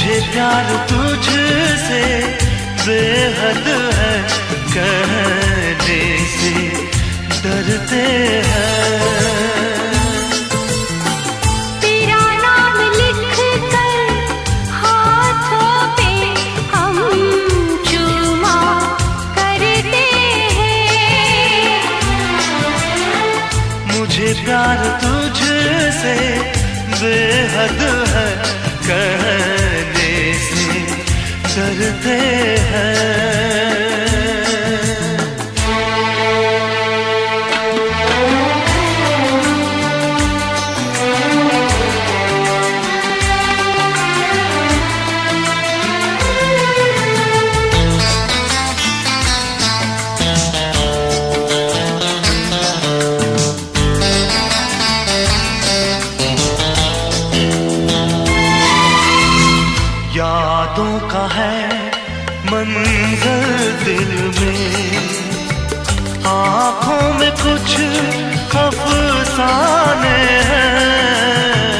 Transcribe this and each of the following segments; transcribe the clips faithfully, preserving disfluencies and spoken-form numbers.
मुझे प्यार तुझसे बेहद है, कहने से डरते हैं। तेरा नाम लिख कर हाथों पे हम चूमा करते हैं। मुझे प्यार तुझसे बेहद है, कहने से डरते हैं। यादों का है मंजर दिल में, आँखों में कुछ अफसाने हैं।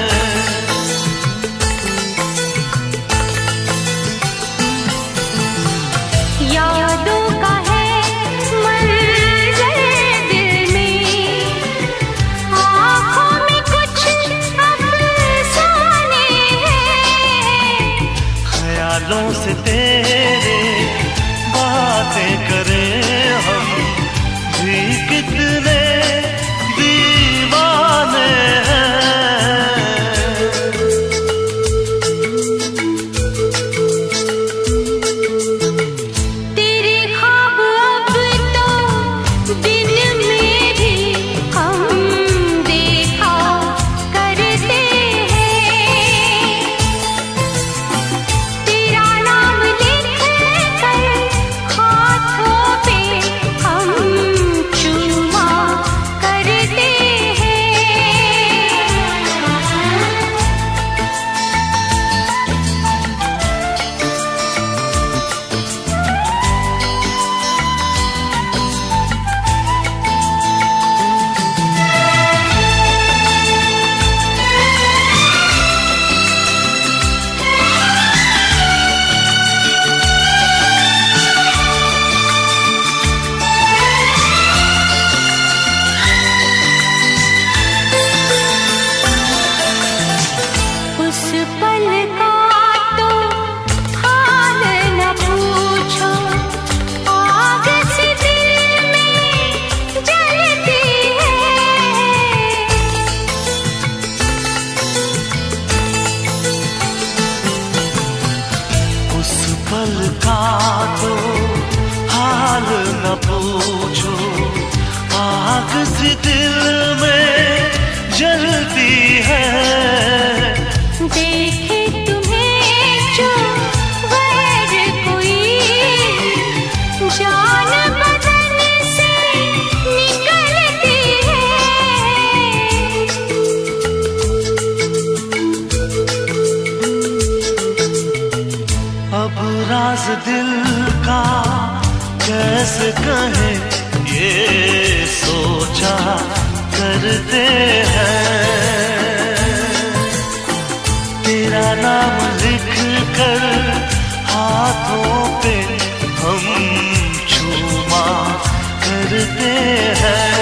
यादों का है मंजर दिल में, आँखों में कुछ अफसाने हैं। ख्यालों से तेरे बातें करें हम भी कितने दीवाने हैं। तेरे ख्वाब अब तो दिन में भी हम देखा करते हैं। तेरा नाम लिख कर हाथों पे हम चूमा करते हैं। उस पल का तो हाल न पूछो, आग से दिल में जलती है। उस पल का तो हाल न पूछो, आग सी दिल में जलती है। देखे तुम्हें जो गैर कोई, जान बदन से निकलती है। अब राज दिल का कैसे कहें, ये सोचा करते हैं। तेरा नाम लिख कर हाथों पे हम चूमा करते हैं।